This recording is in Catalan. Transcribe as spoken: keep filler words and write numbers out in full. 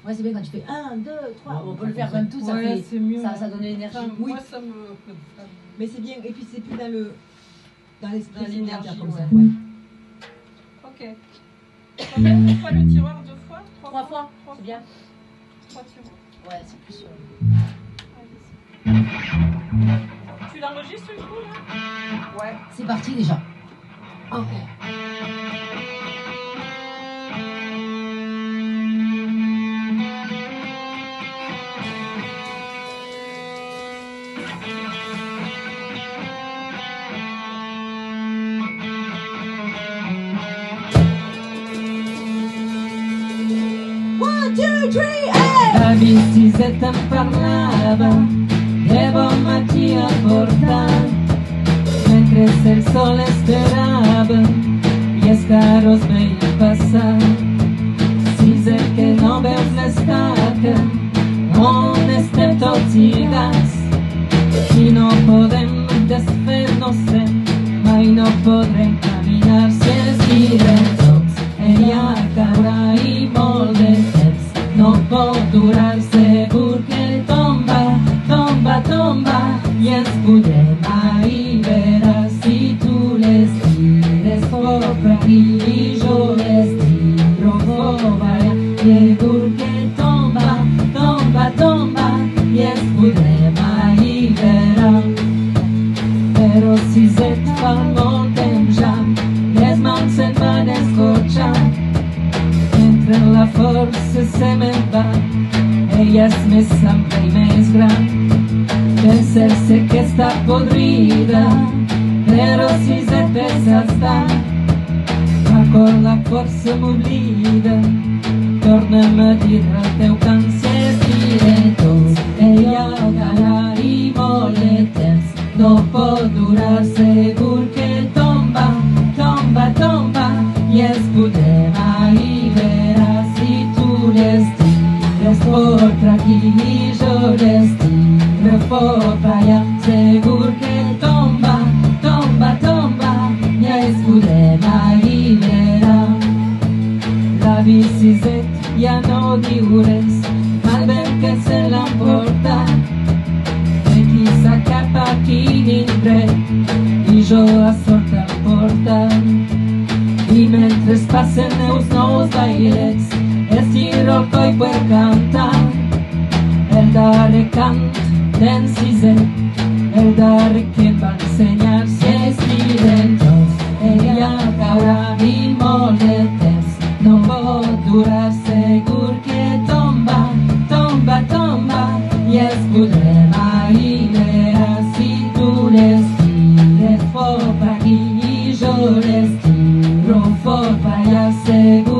Ouais, c'est bien quand tu fais un, deux, trois. On peut le faire comme tout, ça ouais, fait. Mieux, ça, ça donne l'énergie. Oui. Moi, ça me. Mais c'est bien, et puis c'est plus dans le. Dans l'esprit, dans l'énergie comme ouais. ça. Ouais. Ok. Combien de fois le tireur? Deux fois? Trois, Trois fois, fois c'est bien. Trois tireurs. Ouais, c'est plus. Euh... Tu l'enregistres du coup là? Ouais. C'est parti déjà. Ok. La bicicleta em parlava de bon matí a portar mentre el sol esperava i els carros veien passar. Si sé que no veus l'estaca on estem tots lligats i no podem desfer-nos-en, mai no podrem caminar si es giren tots. Ella caurà i molt de temps no pot durar, segur que tomba, tomba, tomba i ens podrem alliberar si tu les tires fort aquí i jo les tiro fort allà. Segur que tomba, tomba, tomba i ens podrem alliberar. Però si et fa molt temps ja les mans se'n van escorxar, mentre la força se me'n va, ella és més ampla i més gran. Pensar-se que està podrida, però si se pesa està, acord la força m'oblida. Torna'm a dir el teu cant si es tira tots. Ella caurà i molt de temps no pot durar, segur que tomba, tomba, tomba i ens podrem alliberar si tu les tires fort aquí i jo les tiro fort allà. Segur que tomba, tomba, tomba i ens podrem alliberar. La bicicleta ja no diu res, el vent que se l'emporta, i qui s'acapa aquí d'indret i jo a sort al portal. I mentre passen els nous bailets estiro el coll per cantar el darrer cant d'en sisè, el darrer que em va ensenyar. Si estiren tots, ella caurà i molt de temps no pot durar, segur que tomba, tomba, tomba i ens podrem alliberar si tu les tires fort aquí i jo les tiro fort allà. Segur